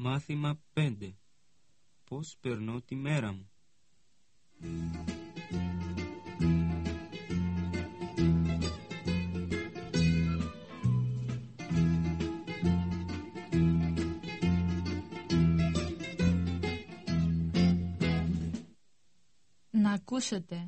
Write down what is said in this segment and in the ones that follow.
Μάθημα 5. Πώς περνώ τη μέρα μου. Να ακούσετε.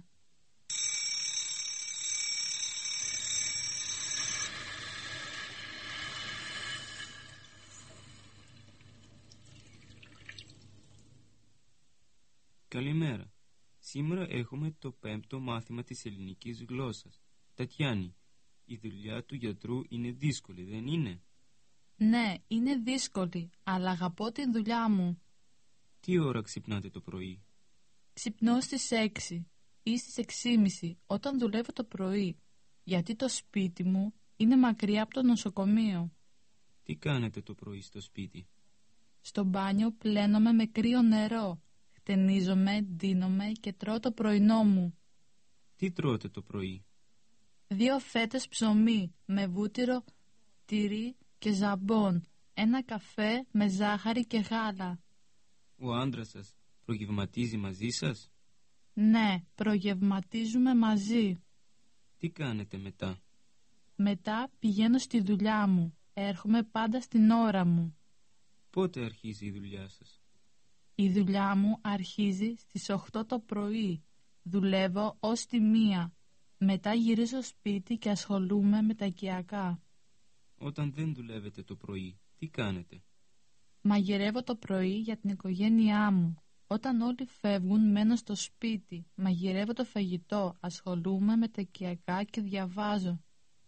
Καλημέρα. Σήμερα έχουμε το 5ο μάθημα της ελληνικής γλώσσας. Τατιάνη, η δουλειά του γιατρού είναι δύσκολη, δεν είναι? Ναι, είναι δύσκολη, αλλά αγαπώ τη δουλειά μου. Τι ώρα ξυπνάτε το πρωί? Ξυπνώ στις 6 ή στις 6:30 όταν δουλεύω το πρωί, γιατί το σπίτι μου είναι μακριά από το νοσοκομείο. Τι κάνετε το πρωί στο σπίτι? Στο μπάνιο πλένομαι με κρύο νερό, χτενίζομαι, ντύνομαι και τρώω το πρωινό μου. Τι τρώτε το πρωί? 2 φέτες ψωμί με βούτυρο, τυρί και ζαμπόν, 1 καφέ με ζάχαρη και γάλα. Ο άντρας σας προγευματίζει μαζί σας? Ναι, προγευματίζουμε μαζί. Τι κάνετε μετά? Μετά πηγαίνω στη δουλειά μου. Έρχομαι πάντα στην ώρα μου. Πότε αρχίζει η δουλειά σας? Η δουλειά μου αρχίζει στις 8 το πρωί. Δουλεύω ως τη 1. Μετά γυρίζω σπίτι και ασχολούμαι με τα οικιακά. Όταν δεν δουλεύετε το πρωί, τι κάνετε? Μαγειρεύω το πρωί για την οικογένειά μου. Όταν όλοι φεύγουν μένω στο σπίτι. Μαγειρεύω το φαγητό, ασχολούμαι με τα οικιακά και διαβάζω.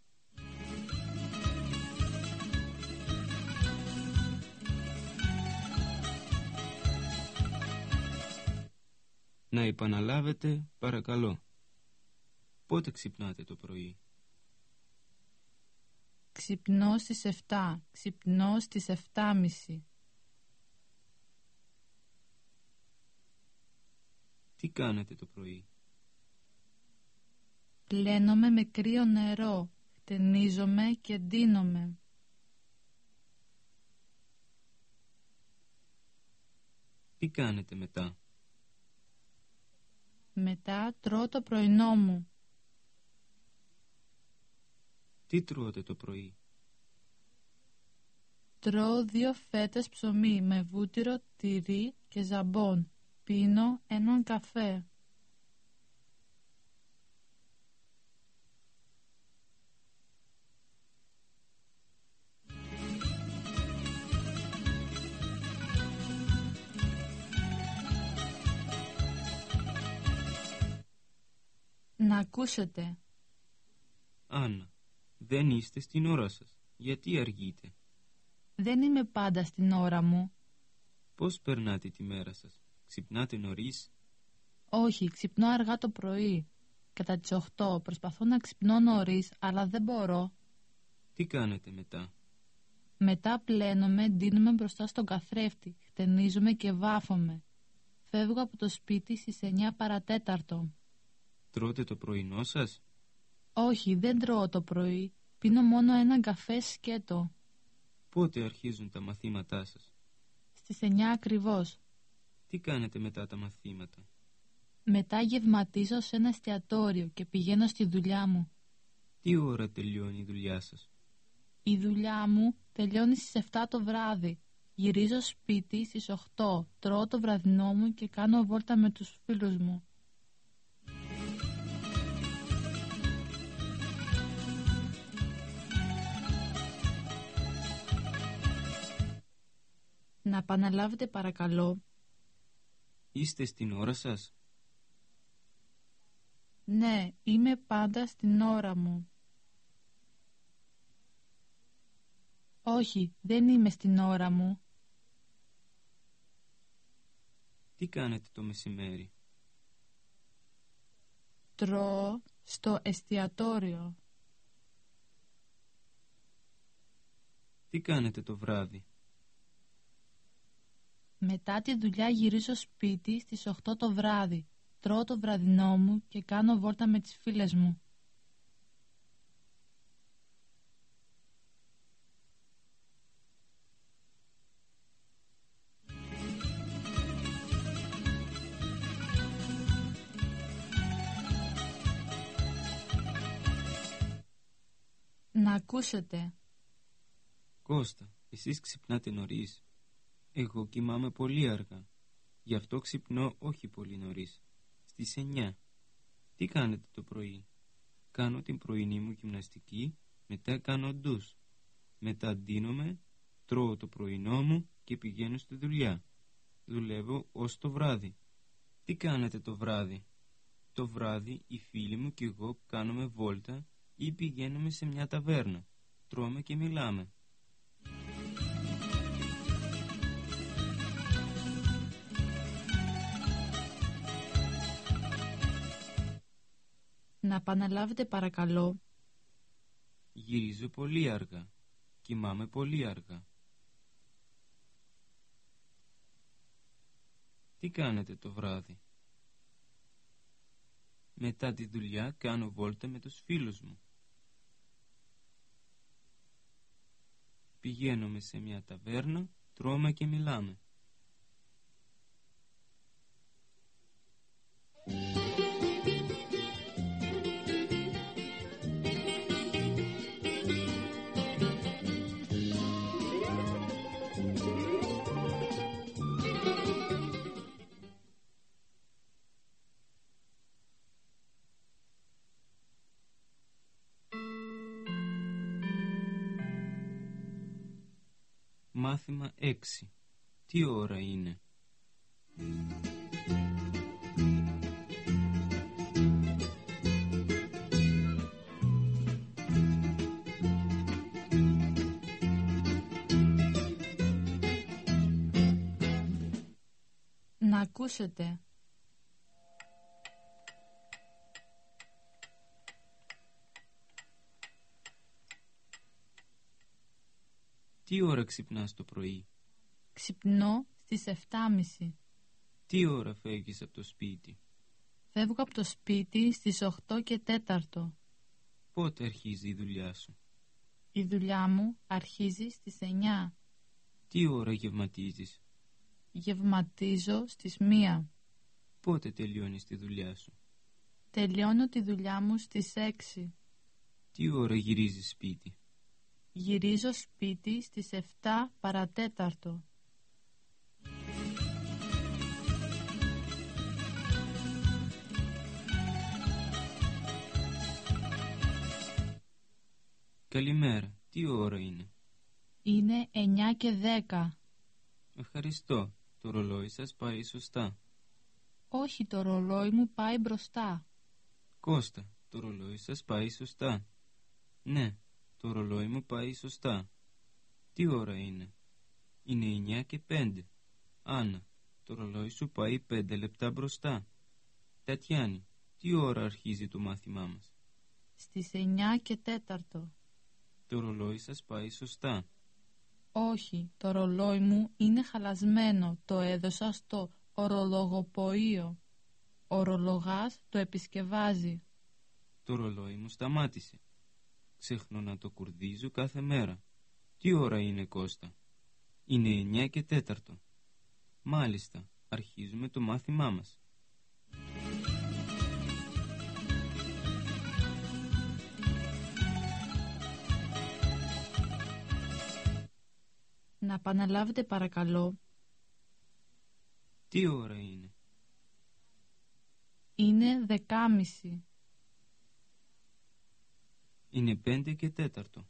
Να επαναλάβετε, παρακαλώ. Πότε ξυπνάτε το πρωί? Ξυπνώ στις 7, ξυπνώ στις 7:30. Τι κάνετε το πρωί? Πλένομαι με κρύο νερό, χτενίζομαι και ντύνομαι. Τι κάνετε μετά? Μετά τρώω το πρωινό μου. Τι τρώτε το πρωί? Τρώω 2 φέτες ψωμί με βούτυρο, τυρί και ζαμπόν. Πίνω 1 καφέ. Να ακούσετε. Άννα, δεν είστε στην ώρα σας. Γιατί αργείτε? Δεν είμαι πάντα στην ώρα μου. Πώς περνάτε τη μέρα σας? Ξυπνάτε νωρίς? Όχι, ξυπνώ αργά το πρωί. Κατά τις 8 προσπαθώ να ξυπνώ νωρίς, αλλά δεν μπορώ. Τι κάνετε μετά? Μετά πλένομαι, ντύνομαι μπροστά στον καθρέφτη, χτενίζομαι και βάφομαι. Φεύγω από το σπίτι στις 9 παρατέταρτο. Τρώτε το πρωινό σας? Όχι, δεν τρώω το πρωί. Πίνω μόνο 1 καφέ σκέτο. Πότε αρχίζουν τα μαθήματά σας? Στις 9 ακριβώς. Τι κάνετε μετά τα μαθήματα? Μετά γευματίζω σε ένα εστιατόριο και πηγαίνω στη δουλειά μου. Τι ώρα τελειώνει η δουλειά σας? Η δουλειά μου τελειώνει στις 7 το βράδυ. Γυρίζω σπίτι στις 8, τρώω το βραδινό μου και κάνω βόλτα με τους φίλους μου. Να επαναλάβετε παρακαλώ. Είστε στην ώρα σας? Ναι, είμαι πάντα στην ώρα μου. Όχι, δεν είμαι στην ώρα μου. Τι κάνετε το μεσημέρι? Τρώω στο εστιατόριο. Τι κάνετε το βράδυ? Μετά τη δουλειά γυρίζω σπίτι στις 8 το βράδυ. Τρώω το βραδινό μου και κάνω βόλτα με τις φίλες μου. Να ακούσετε. Κώστα, εσείς ξυπνάτε νωρίς. Εγώ κοιμάμαι πολύ αργά. Γι' αυτό ξυπνώ όχι πολύ νωρίς. Στις 9. Τι κάνετε το πρωί? Κάνω την πρωινή μου γυμναστική, μετά κάνω ντους. Μετά ντύνομαι, τρώω το πρωινό μου και πηγαίνω στη δουλειά. Δουλεύω ως το βράδυ. Τι κάνετε το βράδυ? Το βράδυ οι φίλοι μου και εγώ κάνουμε βόλτα ή πηγαίνουμε σε μια ταβέρνα. Τρώμε και μιλάμε. Να επαναλάβετε παρακαλώ. Γυρίζω πολύ αργά. Κοιμάμαι πολύ αργά. Τι κάνετε το βράδυ? Μετά τη δουλειά κάνω βόλτα με τους φίλους μου. Πηγαίνουμε σε μια ταβέρνα, τρώμε και μιλάμε. Μάθημα 6. Τι ώρα είναι? Να ακούσετε. Τι ώρα ξυπνάς το πρωί? Ξυπνώ στις 7:30. Τι ώρα φεύγεις από το σπίτι? Φεύγω από το σπίτι στις 8:04. Πότε αρχίζει η δουλειά σου? Η δουλειά μου αρχίζει στις 9. Τι ώρα γευματίζεις? Γευματίζω στις 1. Πότε τελειώνεις τη δουλειά σου? Τελειώνω τη δουλειά μου στις 6. Τι ώρα γυρίζεις σπίτι? Γυρίζω σπίτι στις 7 παρατέταρτο. Καλημέρα. Τι ώρα είναι? Είναι 9:10. Ευχαριστώ. Το ρολόι σας πάει σωστά. Όχι, το ρολόι μου πάει μπροστά. Κώστα, το ρολόι σας πάει σωστά. Ναι, το ρολόι μου πάει σωστά. Τι ώρα είναι? Είναι 9:05. Άννα, το ρολόι σου πάει 5 λεπτά μπροστά. Τατιάνη, τι ώρα αρχίζει το μάθημά μας? Στις 9:04. Το ρολόι σας πάει σωστά. Όχι, το ρολόι μου είναι χαλασμένο. Το έδωσα στο ορολογοποείο. Ο ορολογάς το επισκευάζει. Το ρολόι μου σταμάτησε. Ξεχνώ να το κουρδίζω κάθε μέρα. Τι ώρα είναι, Κώστα? Είναι 9:04. Μάλιστα, αρχίζουμε το μάθημά μας. Να επαναλάβετε παρακαλώ. Τι ώρα είναι? Είναι 10:30. Είναι 5:04.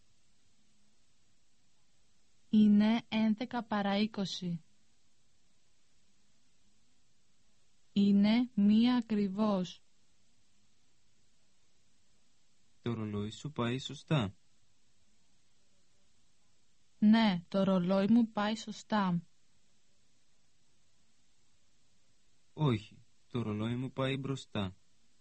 Είναι 11 παρά 20. Είναι 1 ακριβώς. Το ρολόι σου πάει σωστά. Ναι, το ρολόι μου πάει σωστά. Όχι, το ρολόι μου πάει μπροστά.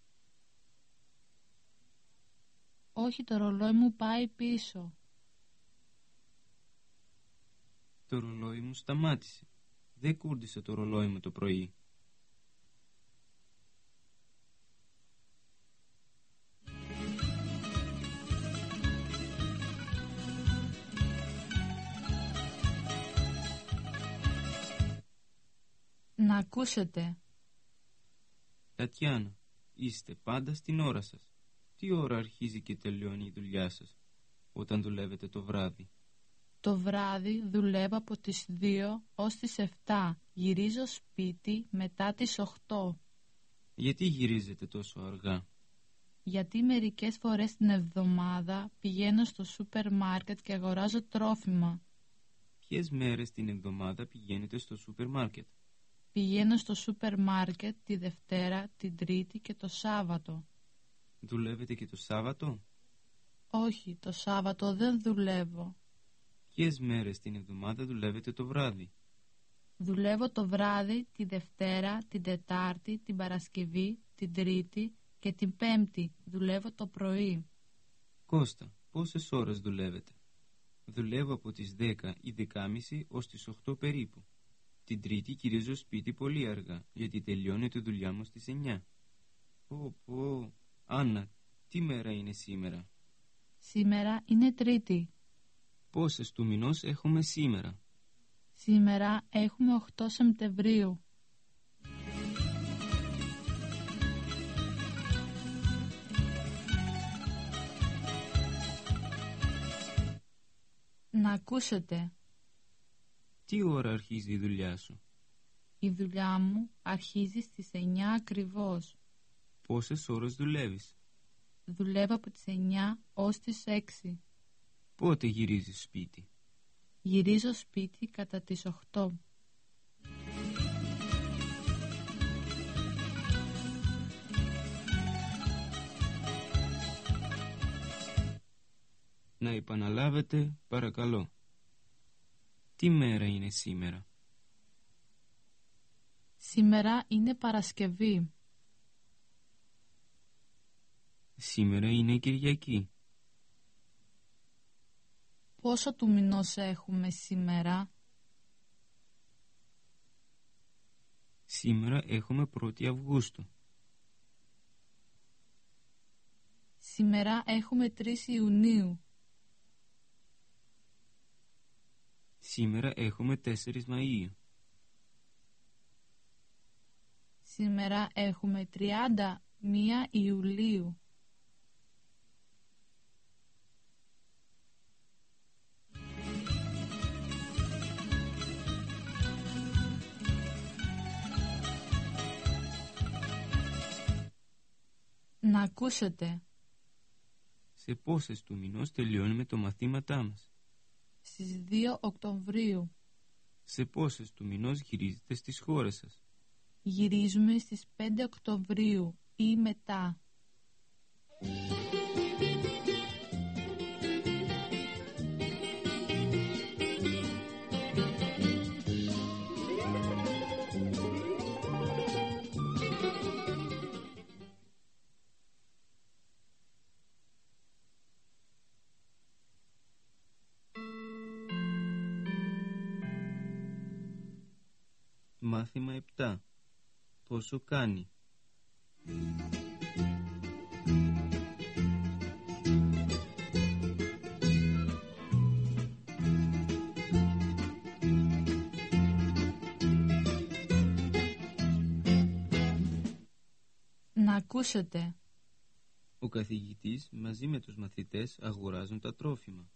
Όχι, το ρολόι μου πάει πίσω. Το ρολόι μου σταμάτησε. Δεν κούρδισε το ρολόι μου το πρωί. Να ακούσετε. Τατιάνα, είστε πάντα στην ώρα σας. Τι ώρα αρχίζει και τελειώνει η δουλειά σας? όταν δουλεύετε το βράδυ? Το βράδυ δουλεύω από τις 2 ως τις 7. Γυρίζω σπίτι μετά τις 8. Γιατί γυρίζετε τόσο αργά? Γιατί μερικές φορές την εβδομάδα πηγαίνω στο σούπερ μάρκετ και αγοράζω τρόφιμα. Ποιες μέρες την εβδομάδα πηγαίνετε στο σούπερ μάρκετ? Πηγαίνω στο σούπερ μάρκετ τη Δευτέρα, την Τρίτη και το Σάββατο. Δουλεύετε και το Σάββατο? Όχι, το Σάββατο δεν δουλεύω. Ποιες μέρες την εβδομάδα δουλεύετε το βράδυ? Δουλεύω το βράδυ τη Δευτέρα, την Τετάρτη, την Παρασκευή, την Τρίτη και την Πέμπτη. Δουλεύω το πρωί. Κώστα, πόσες ώρες δουλεύετε? Δουλεύω από τις 10 ή 10:30 ως τις 8 περίπου. Την Τρίτη γυρίζω σπίτι πολύ αργά, γιατί τελειώνει τη δουλειά μου στις 9. Πω. Άννα, τι μέρα είναι σήμερα? Σήμερα είναι Τρίτη. Πόσες του μηνός έχουμε σήμερα? Σήμερα έχουμε 8 Σεπτεμβρίου. Να ακούσετε. Τι ώρα αρχίζει η δουλειά σου? Η δουλειά μου αρχίζει στις 9 ακριβώς. Πόσες ώρες δουλεύεις? Δουλεύω από τις 9 ως τις 6. Πότε γυρίζεις σπίτι? Γυρίζω σπίτι κατά τις 8. Να επαναλάβετε, παρακαλώ. Τι μέρα είναι σήμερα? Σήμερα είναι Παρασκευή. Σήμερα είναι Κυριακή. Πόσο του μηνός έχουμε σήμερα? Σήμερα έχουμε 1η Αυγούστου. Σήμερα έχουμε 3 Ιουνίου. Σήμερα έχουμε 4 Μαΐου. Σήμερα έχουμε 31 Ιουλίου. Να ακούσετε. Σε πόσες του μηνός τελειώνουμε το μαθήματά μας? Στις 2 Οκτωβρίου. Σε πόσες του μηνός γυρίζετε στις χώρες σας? Γυρίζουμε στις 5 Οκτωβρίου ή μετά. Μάθημα 7. Πόσο κάνει? Να ακούσετε. Ο καθηγητής μαζί με τους μαθητές αγοράζουν τα τρόφιμα.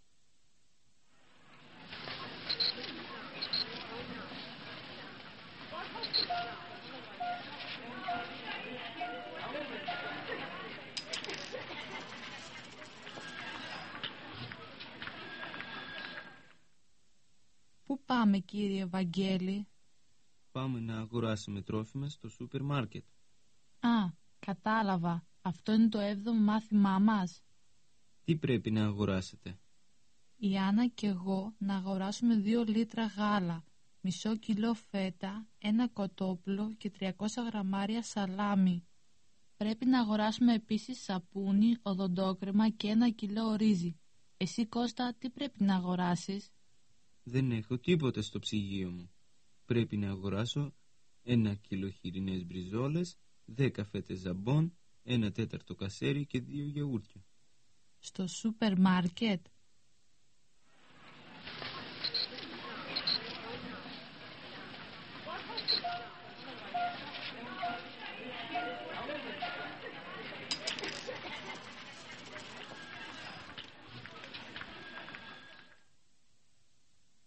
Πού πάμε, κύριε Βαγγέλη? Πάμε να αγοράσουμε τρόφιμα στο σούπερ μάρκετ. Α, κατάλαβα. Αυτό είναι το 7ο μάθημά μας. Τι πρέπει να αγοράσετε? Η Άννα και εγώ να αγοράσουμε 2 λίτρα γάλα, μισό κιλό φέτα, 1 κοτόπουλο και 300 γραμμάρια σαλάμι. Πρέπει να αγοράσουμε επίσης σαπούνι, οδοντόκρεμα και 1 κιλό ρύζι. Εσύ, Κώστα, τι πρέπει να αγοράσεις? Δεν έχω τίποτα στο ψυγείο μου. Πρέπει να αγοράσω 1 κιλό χοιρινές μπριζόλες, 10 φέτες ζαμπόν, 1/4 κασέρι και 2 γιαούρτια. Στο σούπερ μάρκετ?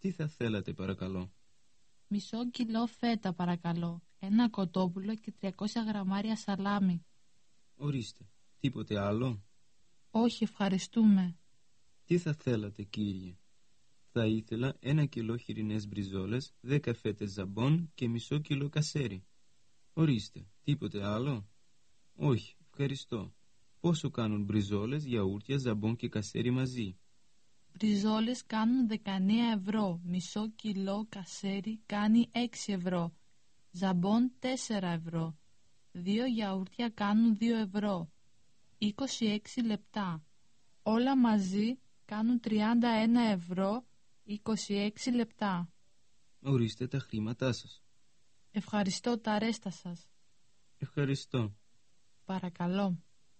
Τι θα θέλατε παρακαλώ? Μισό κιλό φέτα παρακαλώ, ένα κοτόπουλο και 300 γραμμάρια σαλάμι. Ορίστε. Τίποτε άλλο? Όχι, ευχαριστούμε. Τι θα θέλατε κύριε? Θα ήθελα 1 κιλό χοιρινές μπριζόλες, 10 φέτες ζαμπόν και μισό κιλό κασέρι. Ορίστε. Τίποτε άλλο? Όχι, ευχαριστώ. Πόσο κάνουν μπριζόλες, γιαούρτια, ζαμπόν και κασέρι μαζί? Μπριζόλες κάνουν 19 ευρώ, μισό κιλό κασέρι κάνει 6 ευρώ, ζαμπόν 4 ευρώ, 2 γιαούρτια κάνουν 2 ευρώ, 26 λεπτά. Όλα μαζί κάνουν 31 ευρώ, 26 λεπτά. Ορίστε τα χρήματά σας. Ευχαριστώ τα ρέστα σας. Ευχαριστώ. Παρακαλώ.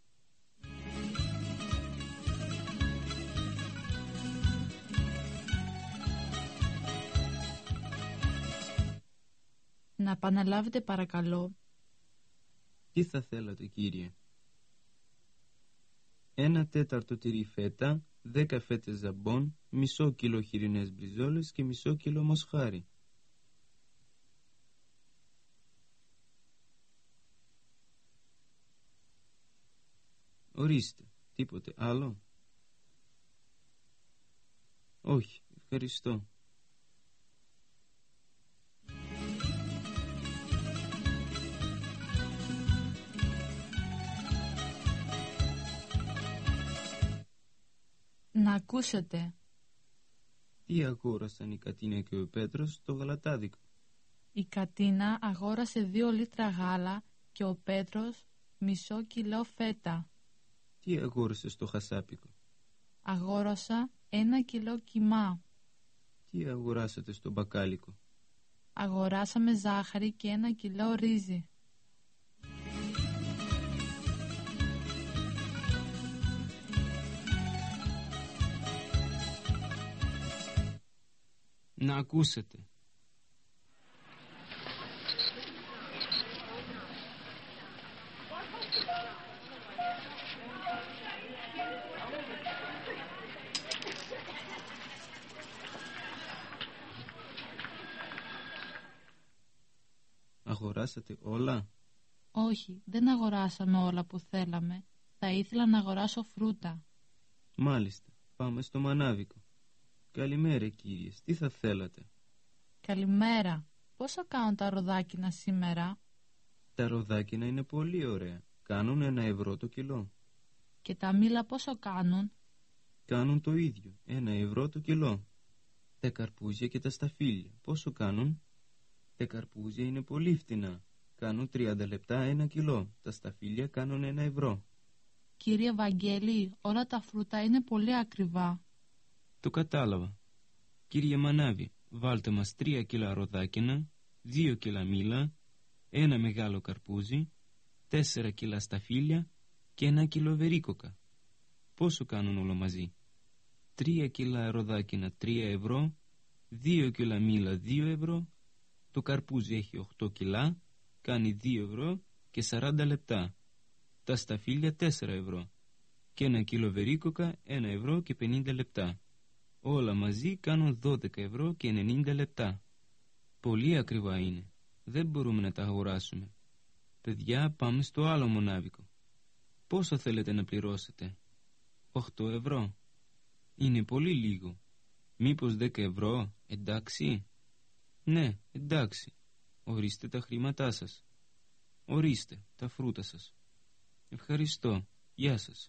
Να επαναλάβετε παρακαλώ. Τι θα θέλατε κύριε? 1/4 τυρί φέτα, 10 φέτες ζαμπόν, μισό κιλό χοιρινές μπριζόλες και μισό κιλό μοσχάρι. Ορίστε. Τίποτε άλλο? Όχι, ευχαριστώ. Να ακούσετε. Τι αγόρασαν η Κατίνα και ο Πέτρος στο γαλατάδικο? Η Κατίνα αγόρασε 2 λίτρα γάλα και ο Πέτρος μισό κιλό φέτα. Τι αγόρασε στο χασάπικο? Αγόρασα 1 κιλό κιμά. Τι αγοράσατε στο μπακάλικο? Αγοράσαμε ζάχαρη και 1 κιλό ρύζι. Να ακούσετε. Αγοράσατε όλα? Όχι, δεν αγοράσαμε όλα που θέλαμε. Θα ήθελα να αγοράσω φρούτα. Μάλιστα, πάμε στο μανάβικο. Καλημέρα κύριες, τι θα θέλατε? Καλημέρα. Πόσο κάνουν τα ροδάκινα σήμερα? Τα ροδάκινα είναι πολύ ωραία. Κάνουν 1 ευρώ το κιλό. Και τα μήλα πόσο κάνουν? Κάνουν το ίδιο, 1 ευρώ το κιλό. Τα καρπούζια και τα σταφύλια πόσο κάνουν? Τα καρπούζια είναι πολύ φτηνά. Κάνουν 30 λεπτά 1 κιλό. Τα σταφύλια κάνουν 1 ευρώ. Κύριε Βαγγέλη, όλα τα φρούτα είναι πολύ ακριβά. Το κατάλαβα. Κύριε Μανάβη, βάλτε μας 3 κιλά ροδάκινα, 2 κιλά μήλα, 1 μεγάλο καρπούζι, 4 κιλά σταφύλια και 1 κιλό βερίκοκα. Πόσο κάνουν όλο μαζί? 3 κιλά ροδάκινα 3 ευρώ, 2 κιλά μήλα 2 ευρώ, το καρπούζι έχει 8 κιλά, κάνει 2 ευρώ και 40 λεπτά. Τα σταφύλια 4 ευρώ και 1 κιλό βερίκοκα 1 ευρώ και 50 λεπτά. Όλα μαζί κάνουν 12 ευρώ και 90 λεπτά. Πολύ ακριβά είναι. Δεν μπορούμε να τα αγοράσουμε. Παιδιά, πάμε στο άλλο μονάβικο. Πόσο θέλετε να πληρώσετε? 8 ευρώ. Είναι πολύ λίγο. Μήπως 10 ευρώ, εντάξει? Ναι, εντάξει. Ορίστε τα χρήματά σας. Ορίστε τα φρούτα σας. Ευχαριστώ. Γεια σας.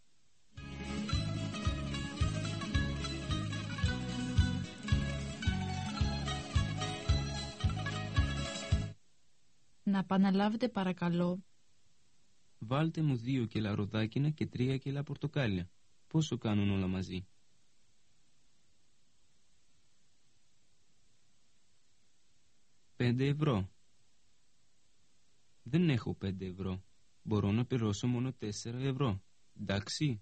Να επαναλάβετε παρακαλώ. Βάλτε μου 2 κιλά ροδάκινα και 3 κιλά πορτοκάλια. Πόσο κάνουν όλα μαζί? 5 ευρώ. Δεν έχω 5 ευρώ. Μπορώ να πληρώσω μόνο 4 ευρώ. Εντάξει?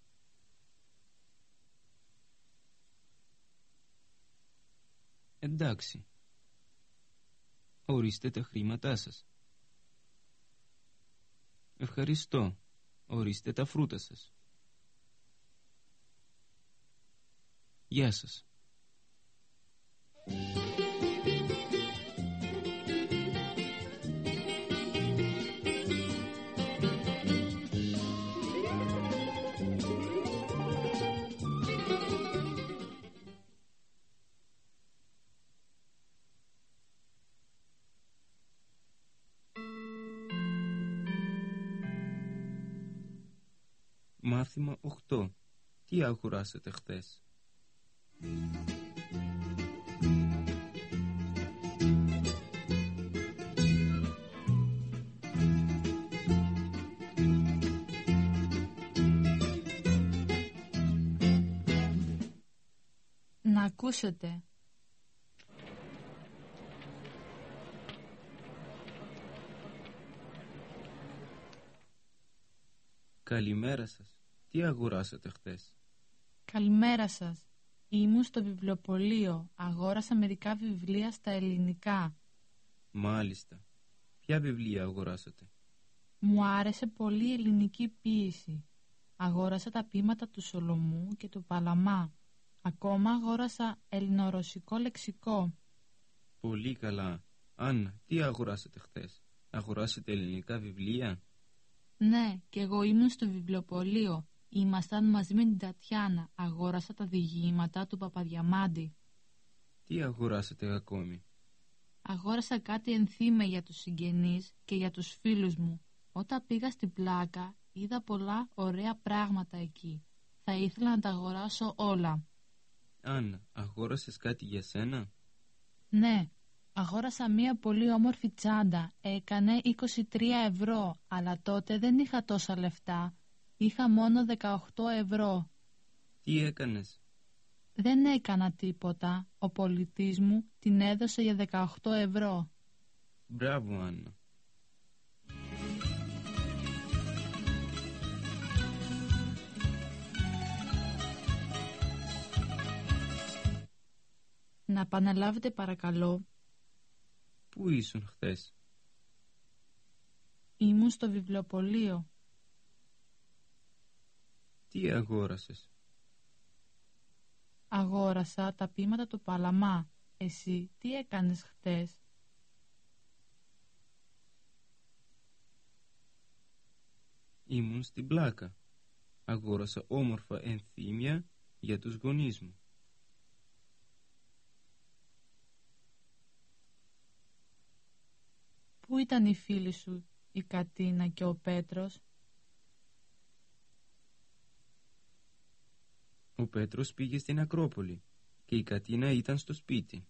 Εντάξει. Ορίστε τα χρήματά σας. Ευχαριστώ. Ορίστε τα φρούτα σας. Γεια σας. Μάθημα 8. Τι αγοράσατε χθες? Να ακούσετε. Καλημέρα σας. Τι αγοράσατε χθες? Καλημέρα σας. Ήμουν στο βιβλιοπωλείο. Αγόρασα μερικά βιβλία στα ελληνικά. Μάλιστα. Ποια βιβλία αγοράσατε? Μου άρεσε πολύ η ελληνική ποίηση. Αγόρασα τα ποίηματα του Σολομού και του Παλαμά. Ακόμα αγόρασα ελληνορωσικό λεξικό. Πολύ καλά. Άννα, τι αγοράσατε χθες? Αγοράσατε ελληνικά βιβλία? Ναι, και εγώ ήμουν στο βιβλιοπωλείο. Ήμασταν μαζί με την Τατιάνα. Αγόρασα τα διηγήματα του Παπαδιαμάντη. Τι αγοράσατε ακόμη? Αγόρασα κάτι ενθύμια για τους συγγενείς και για τους φίλους μου. Όταν πήγα στην Πλάκα, είδα πολλά ωραία πράγματα εκεί. Θα ήθελα να τα αγοράσω όλα. Άννα, αγόρασες κάτι για σένα? Ναι, αγόρασα μία πολύ όμορφη τσάντα. Έκανε 23 ευρώ, αλλά τότε δεν είχα τόσα λεφτά. Είχα μόνο 18 ευρώ. Τι έκανες? Δεν έκανα τίποτα. Ο πολιτής μου την έδωσε για 18 ευρώ. Μπράβο, Άννα. Να επαναλάβετε παρακαλώ. Πού ήσουν χθες? Ήμουν στο βιβλιοπωλείο. Τι αγόρασες? Αγόρασα τα ποίηματα του Παλαμά. Εσύ τι έκανες χτες? Ήμουν στην Πλάκα. Αγόρασα όμορφα ενθύμια για τους γονείς μου. Πού ήταν οι φίλοι σου, η Κατίνα και ο Πέτρος? Ο Πέτρος πήγε στην Ακρόπολη και η Κατίνα ήταν στο σπίτι.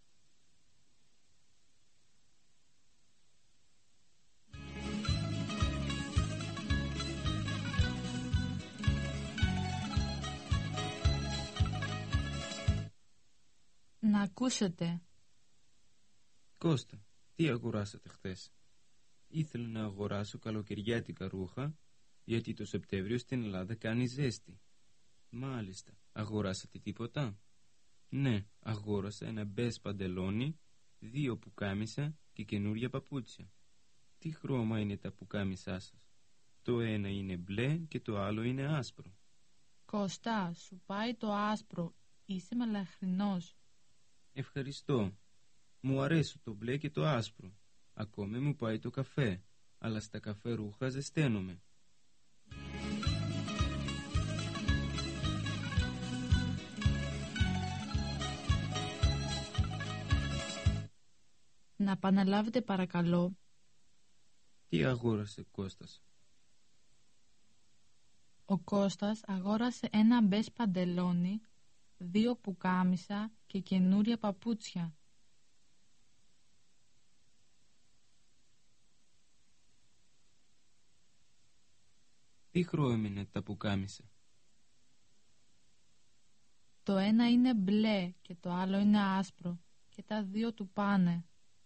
Να ακούσετε. Κώστα, τι αγοράσατε χθες? Ήθελα να αγοράσω καλοκαιριάτικα ρούχα, γιατί το Σεπτέμβριο στην Ελλάδα κάνει ζέστη. Μάλιστα, αγοράσατε τίποτα? Ναι, αγόρασα ένα μπες παντελόνι, 2 πουκάμισα και καινούρια παπούτσια. Τι χρώμα είναι τα πουκάμισά σας? Το ένα είναι μπλε και το άλλο είναι άσπρο. Κώστα, σου πάει το άσπρο. Είσαι μελαχρινός. Ευχαριστώ. Μου αρέσει το μπλε και το άσπρο. Ακόμη μου πάει το καφέ, αλλά στα καφέ ρούχα ζεσταίνομαι. Να επαναλάβετε παρακαλώ. Τι αγόρασε Κώστας? Ο Κώστας αγόρασε ένα μπες παντελόνι, 2 πουκάμισα και καινούρια παπούτσια. Τι χρώμα είναι τα πουκάμισα? Το ένα είναι μπλε και το άλλο είναι άσπρο και τα 2 του πάνε.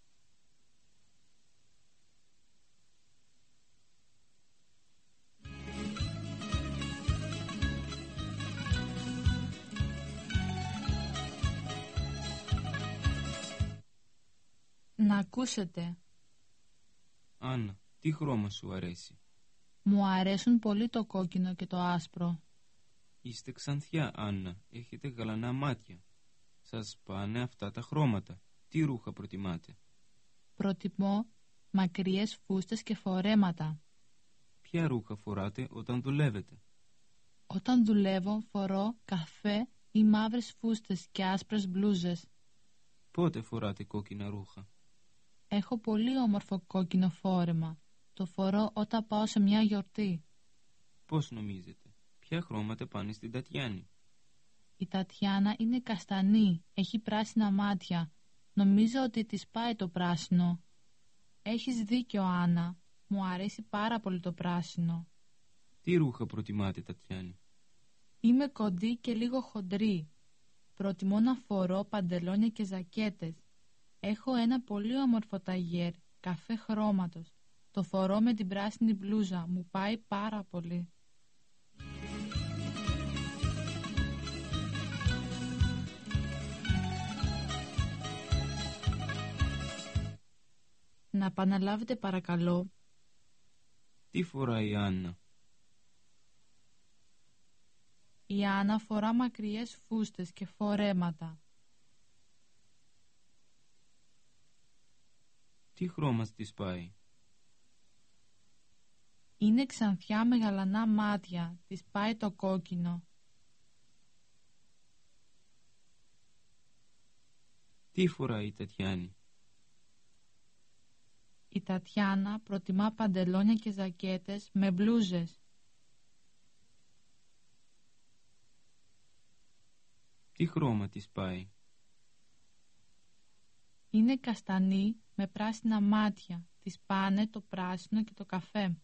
Να ακούσετε. Άννα, τι χρώμα σου αρέσει? Μου αρέσουν πολύ το κόκκινο και το άσπρο. Είστε ξανθιά, Άννα, έχετε γαλανά μάτια. Σας πάνε αυτά τα χρώματα. Τι ρούχα προτιμάτε? Προτιμώ μακριές φούστες και φορέματα. Ποια ρούχα φοράτε όταν δουλεύετε? Όταν δουλεύω φορώ καφέ ή μαύρες φούστες και άσπρες μπλούζες. Πότε φοράτε κόκκινα ρούχα? Έχω πολύ όμορφο κόκκινο φόρεμα. Το φορώ όταν πάω σε μια γιορτή. Πώς νομίζετε? Ποια χρώματα πάνε στην Τατιάνη? Η Τατιάνα είναι καστανή, έχει πράσινα μάτια. Νομίζω ότι της πάει το πράσινο. Έχεις δίκιο, Άννα. Μου αρέσει πάρα πολύ το πράσινο. Τι ρούχα προτιμάτε, Τατιάνη? Είμαι κοντή και λίγο χοντρή. Προτιμώ να φορώ παντελόνια και ζακέτες. Έχω ένα πολύ όμορφο ταγιέρ, καφέ χρώματος. Το φορώ με την πράσινη μπλούζα. Μου πάει πάρα πολύ. Να επαναλάβετε παρακαλώ. Τι φοράει η Άννα? Η Άννα φορά μακριές φούστες και φορέματα. Τι χρώμα της πάει? Είναι ξανθιά με γαλανά μάτια. Της πάει το κόκκινο. Τι φοράει η Τατιάνη? Η Τατιάνα προτιμά παντελόνια και ζακέτες με μπλούζες. Τι χρώμα της πάει? Είναι καστανή με πράσινα μάτια. Της πάνε το πράσινο και το καφέ.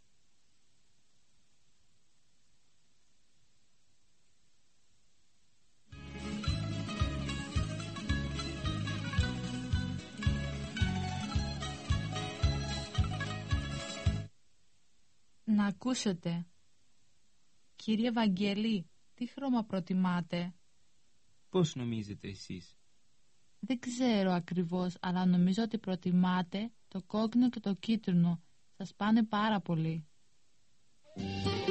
Να ακούσετε. Κύριε Βαγγέλη, τι χρώμα προτιμάτε? Πώς νομίζετε εσείς? Δεν ξέρω ακριβώς, αλλά νομίζω ότι προτιμάτε το κόκκινο και το κίτρινο. Σας πάνε πάρα πολύ.